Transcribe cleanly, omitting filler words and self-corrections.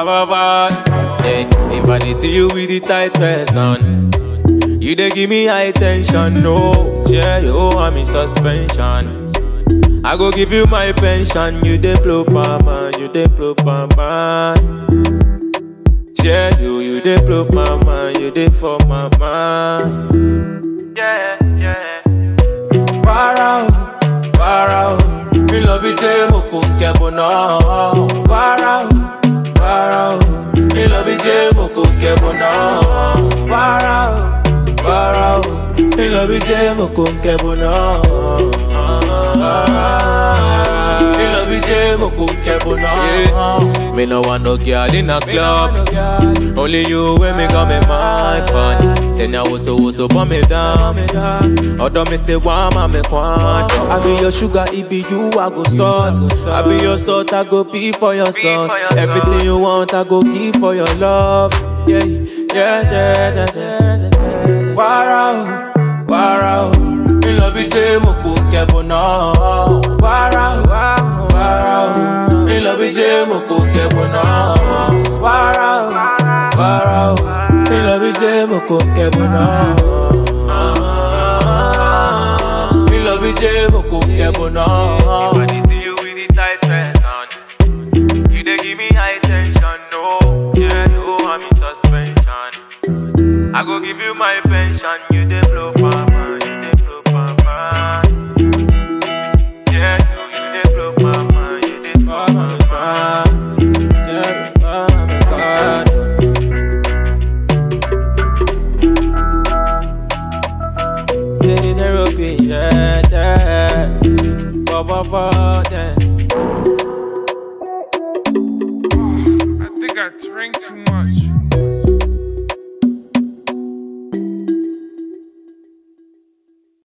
Yeah, if I did see you with the tight person, you dey give me high tension. No, yeah, you want me suspension. I go give you my pension. You dey blow my mind, you dey blow my mind. Yeah, you dey blow my mind, you dey for my mind. Yeah, yeah. Para, mi love you je mo kun kebona. Para, mi love you je mo kun kebona. Para, mi love you je mo kun kebona. Mi love you je mo kun kebona. Me no want no girl in a club. Only you when me got me mind pan. Say now so burn me down. Although me say one man me want. I be your sugar, it be you I go salt. I be your salt, I go pee for your sauce. Everything you want, I go give for your love. Yeah, yeah, yeah, yeah, yeah. Wow, me love you je mo kun kebona. Wow, me love you je mo kun kebona. Wow, me love you je mo kun kebona. Me love you je mo kun kebona. If I did see you with the tight person, you dey give me high tension. No, yeah, you want me suspension. I go give you my pension. You dey blow my mind, you dey blow my mind. Yeah, you dey blow my mind, you dey blow my mind. Yeah, oh my God. Take the therapy, yeah, yeah. Yeah. I think I drank too much.